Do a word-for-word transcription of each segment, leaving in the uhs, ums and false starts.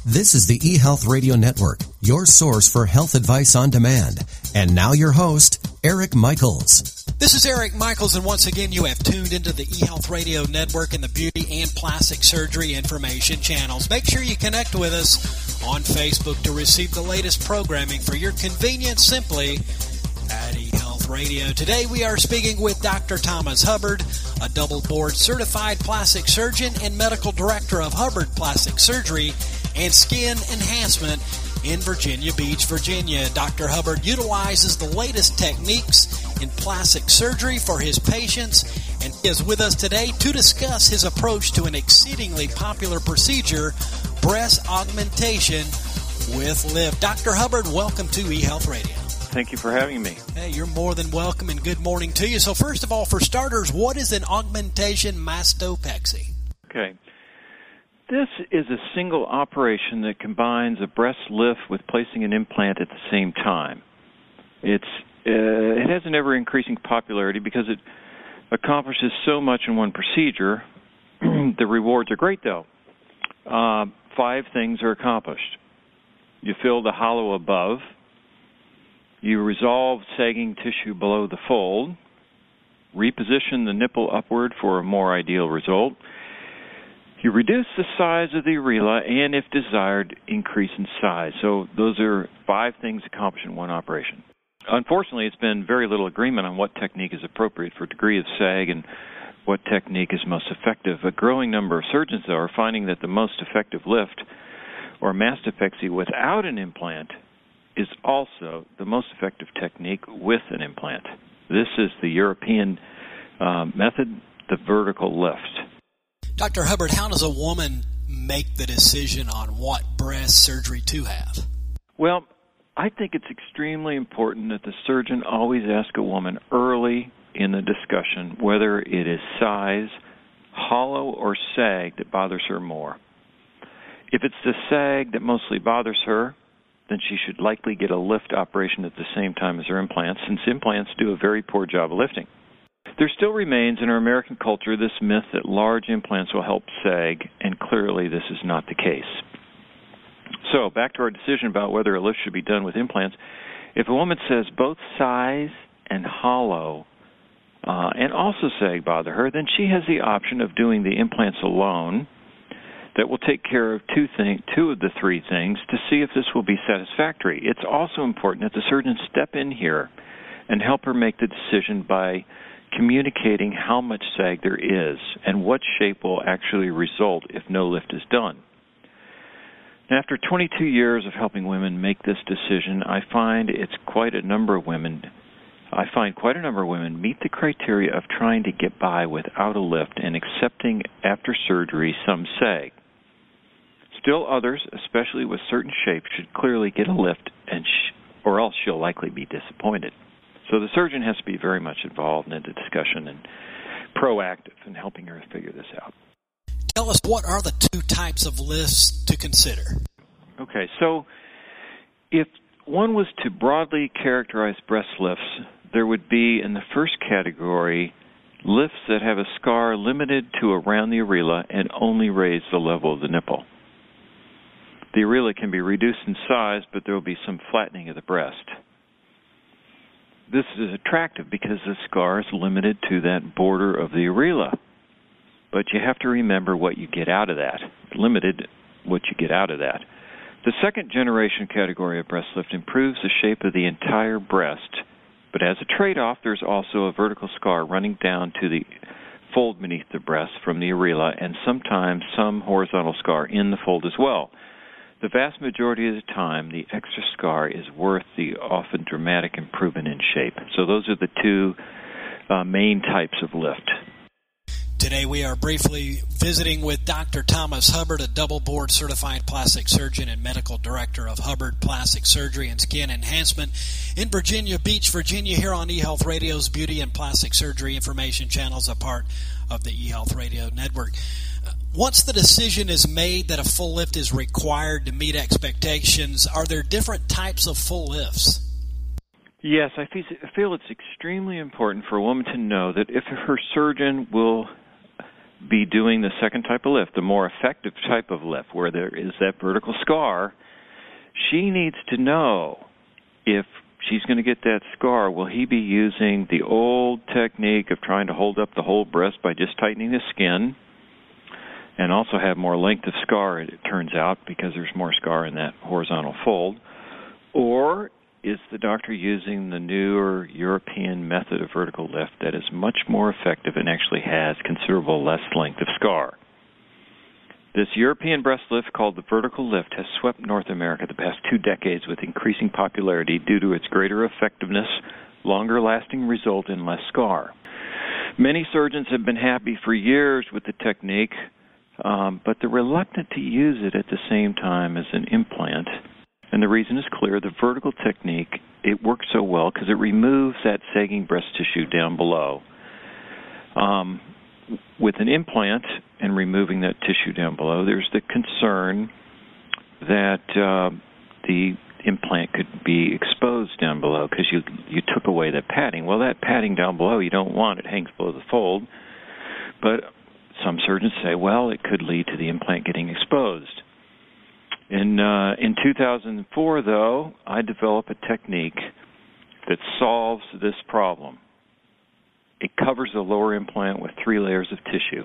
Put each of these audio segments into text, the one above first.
This is the eHealth Radio Network, your source for health advice on demand. And now your host, Eric Michaels. This is Eric Michaels, and once again you have tuned into the eHealth Radio Network and the Beauty and Plastic Surgery Information channels. Make sure you connect with us on Facebook to receive the latest programming for your convenience simply at eHealth Radio. Today we are speaking with Doctor Thomas Hubbard, a double board certified plastic surgeon and medical director of Hubbard Plastic Surgery and Skin Enhancement in Virginia Beach, Virginia. Doctor Hubbard utilizes the latest techniques in plastic surgery for his patients, and he is with us today to discuss his approach to an exceedingly popular procedure, breast augmentation with lift. Doctor Hubbard, welcome to eHealth Radio. Thank you for having me. Hey, you're more than welcome, and good morning to you. So first of all, for starters, what is an augmentation mastopexy? Okay. This is a single operation that combines a breast lift with placing an implant at the same time. It's uh, it has an ever-increasing popularity because it accomplishes so much in one procedure. The rewards are great, though. Uh, five things are accomplished. You fill the hollow above. You resolve sagging tissue below the fold. Reposition the nipple upward for a more ideal result. You reduce the size of the areola and, if desired, increase in size. So those are five things accomplished in one operation. Unfortunately, it's been very little agreement on what technique is appropriate for degree of sag and what technique is most effective. A growing number of surgeons, though, are finding that the most effective lift, or mastopexy without an implant, is also the most effective technique with an implant. This is the European uh, method, the vertical lift. Doctor Hubbard, how does a woman make the decision on what breast surgery to have? Well, I think it's extremely important that the surgeon always ask a woman early in the discussion whether it is size, hollow, or sag that bothers her more. If it's the sag that mostly bothers her, then she should likely get a lift operation at the same time as her implants, since implants do a very poor job of lifting. There still remains in our American culture this myth that large implants will help sag, and clearly this is not the case. So, back to our decision about whether a lift should be done with implants. If a woman says both size and hollow uh, and also sag bother her, then she has the option of doing the implants alone. That will take care of two, thing, two of the three things to see if this will be satisfactory. It's also important that the surgeon step in here and help her make the decision by communicating how much sag there is and what shape will actually result if no lift is done. After twenty-two years of helping women make this decision, I find it's quite a number of women I find quite a number of women meet the criteria of trying to get by without a lift and accepting after surgery some sag. Still others, especially with certain shapes, should clearly get a lift, and sh- or else she'll likely be disappointed. So the surgeon has to be very much involved in the discussion and proactive in helping her figure this out. Tell us, what are the two types of lifts to consider? Okay, so if one was to broadly characterize breast lifts, there would be, in the first category, lifts that have a scar limited to around the areola and only raise the level of the nipple. The areola can be reduced in size, but there will be some flattening of the breast. This is attractive because the scar is limited to that border of the areola. But you have to remember what you get out of that. Limited what you get out of that. The second generation category of breast lift improves the shape of the entire breast, but as a trade-off, there's also a vertical scar running down to the fold beneath the breast from the areola, and sometimes some horizontal scar in the fold as well. The vast majority of the time, the extra scar is worth the often dramatic improvement in shape. So those are the two uh, main types of lift. Today we are briefly visiting with Doctor Thomas Hubbard, a double board certified plastic surgeon and medical director of Hubbard Plastic Surgery and Skin Enhancement in Virginia Beach, Virginia, here on eHealth Radio's Beauty and Plastic Surgery Information channels, a part of the eHealth Radio Network. Once the decision is made that a full lift is required to meet expectations, are there different types of full lifts? Yes, I feel it's extremely important for a woman to know that if her surgeon will be doing the second type of lift, the more effective type of lift, where there is that vertical scar, she needs to know if she's going to get that scar, will he be using the old technique of trying to hold up the whole breast by just tightening the skin and also have more length of scar, it turns out, because there's more scar in that horizontal fold, or is the doctor using the newer European method of vertical lift that is much more effective and actually has considerable less length of scar? This European breast lift, called the vertical lift, has swept North America the past two decades with increasing popularity due to its greater effectiveness, longer-lasting result, and less scar. Many surgeons have been happy for years with the technique, um, but they're reluctant to use it at the same time as an implant. And the reason is clear. The vertical technique, it works so well because it removes that sagging breast tissue down below. Um, with an implant and removing that tissue down below, there's the concern that uh, the implant could be exposed down below because you you took away that padding. Well, that padding down below, you don't want. It hangs below the fold. But some surgeons say, well, it could lead to the implant getting exposed. In uh, in two thousand four, though, I developed a technique that solves this problem. It covers the lower implant with three layers of tissue.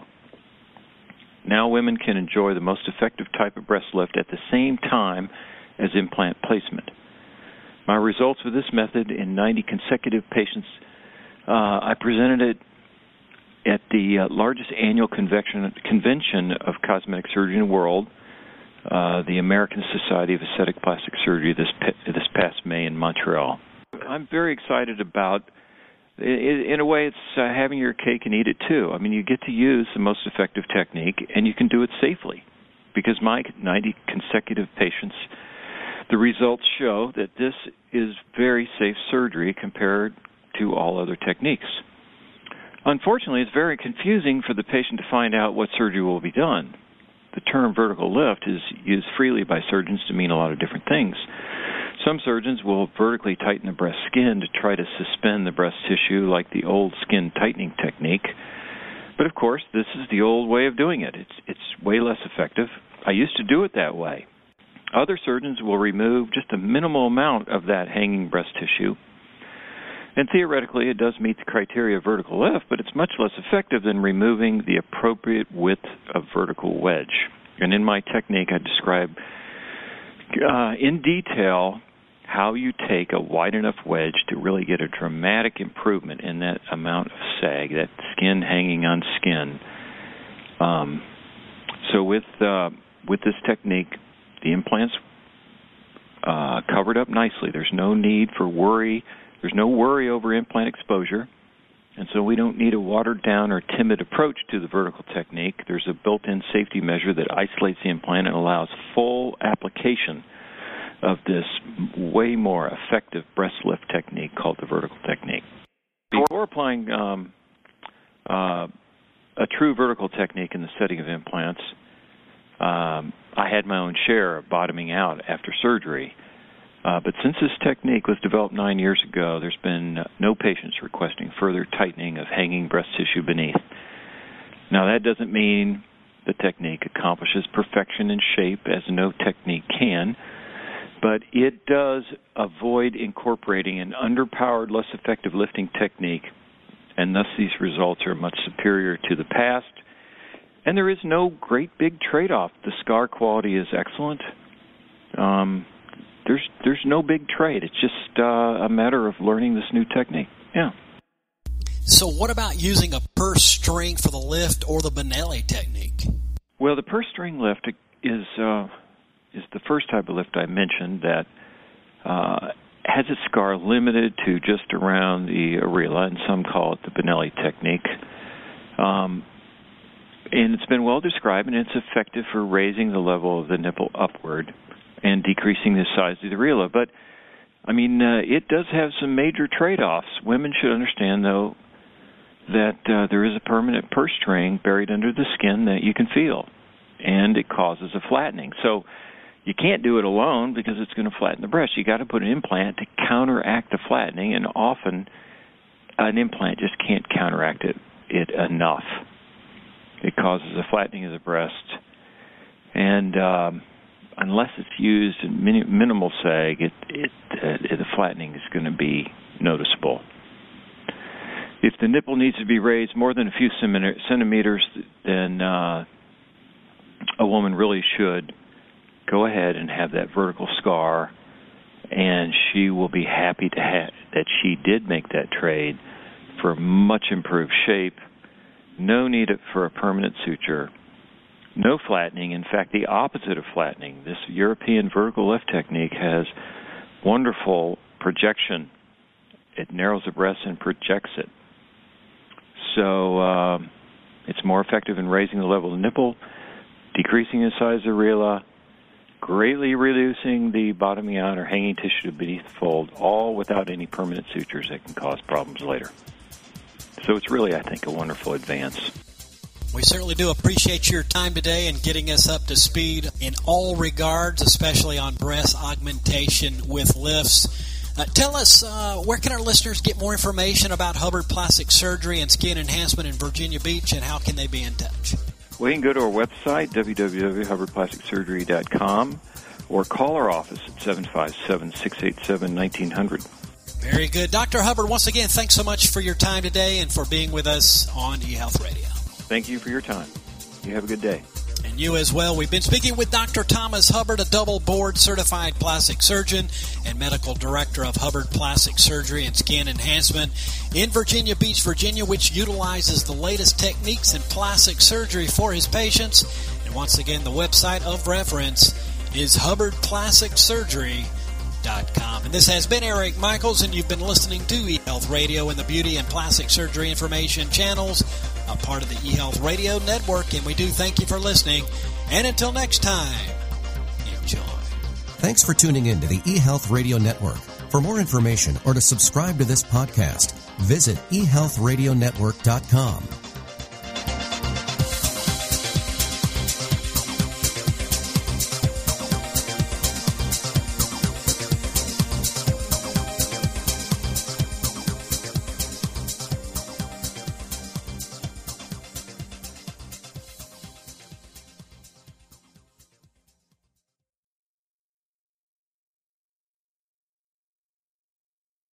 Now women can enjoy the most effective type of breast lift at the same time as implant placement. My results with this method in ninety consecutive patients, uh, I presented it at the uh, largest annual convention, convention of cosmetic surgery in the world, Uh, the American Society of Aesthetic Plastic Surgery this this past May in Montreal. I'm very excited about, in, in a way, it's uh, having your cake and eat it too. I mean, you get to use the most effective technique, and you can do it safely. Because my ninety consecutive patients, the results show that this is very safe surgery compared to all other techniques. Unfortunately, it's very confusing for the patient to find out what surgery will be done. The term vertical lift is used freely by surgeons to mean a lot of different things. Some surgeons will vertically tighten the breast skin to try to suspend the breast tissue like the old skin tightening technique. But of course, this is the old way of doing it. It's, it's way less effective. I used to do it that way. Other surgeons will remove just a minimal amount of that hanging breast tissue. And theoretically, it does meet the criteria of vertical lift, but it's much less effective than removing the appropriate width of vertical wedge. And in my technique, I describe uh, in detail how you take a wide enough wedge to really get a dramatic improvement in that amount of sag, that skin hanging on skin. Um, so with uh, with this technique, the implant's uh, covered up nicely. There's no need for worry. There's no worry over implant exposure, and so we don't need a watered-down or timid approach to the vertical technique. There's a built-in safety measure that isolates the implant and allows full application of this way more effective breast lift technique called the vertical technique. Before applying um, uh, a true vertical technique in the setting of implants, um, I had my own share of bottoming out after surgery. Uh, but since this technique was developed nine years ago, there's been uh, no patients requesting further tightening of hanging breast tissue beneath. Now, that doesn't mean the technique accomplishes perfection in shape, as no technique can, but it does avoid incorporating an underpowered, less effective lifting technique, and thus these results are much superior to the past. And there is no great big trade-off. The scar quality is excellent. Um... There's there's no big trade. It's just uh, a matter of learning this new technique. Yeah. So what about using a purse string for the lift or the Benelli technique? Well, the purse string lift is uh, is the first type of lift I mentioned that uh, has its scar limited to just around the areola, and some call it the Benelli technique. Um, and it's been well described, and it's effective for raising the level of the nipple upward and decreasing the size of the areola. But, I mean, uh, it does have some major trade-offs. Women should understand, though, that uh, there is a permanent purse string buried under the skin that you can feel, and it causes a flattening. So you can't do it alone because it's going to flatten the breast. You got to put an implant to counteract the flattening, and often an implant just can't counteract it, it enough. It causes a flattening of the breast. And um, unless it's used in min- minimal sag, it, it, uh, the flattening is going to be noticeable. If the nipple needs to be raised more than a few centimeters, then uh, a woman really should go ahead and have that vertical scar, and she will be happy to have that she did make that trade for much improved shape. No need for a permanent suture. No flattening. In fact, the opposite of flattening. This European vertical lift technique has wonderful projection. It narrows the breast and projects it. So uh, it's more effective in raising the level of the nipple, decreasing the size of the areola, greatly reducing the bottoming out or hanging tissue beneath the fold, all without any permanent sutures that can cause problems later. So it's really, I think, a wonderful advance. We certainly do appreciate your time today and getting us up to speed in all regards, especially on breast augmentation with lifts. Uh, tell us, uh, where can our listeners get more information about Hubbard Plastic Surgery and Skin Enhancement in Virginia Beach, and how can they be in touch? Well, you can go to our website, w w w dot hubbard plastic surgery dot com, or call our office at seven five seven, six eight seven, one nine zero zero. Very good. Doctor Hubbard, once again, thanks so much for your time today and for being with us on eHealth Radio. Thank you for your time. You have a good day. And you as well. We've been speaking with Doctor Thomas Hubbard, a double board certified plastic surgeon and medical director of Hubbard Plastic Surgery and Skin Enhancement in Virginia Beach, Virginia, which utilizes the latest techniques in plastic surgery for his patients. And once again, the website of reference is hubbard plastic surgery dot com. And this has been Eric Michaels, and you've been listening to eHealth Radio and the Beauty and Plastic Surgery Information Channels, a part of the eHealth Radio Network, and we do thank you for listening. And until next time, enjoy. Thanks for tuning in to the eHealth Radio Network. For more information or to subscribe to this podcast, visit e health radio network dot com.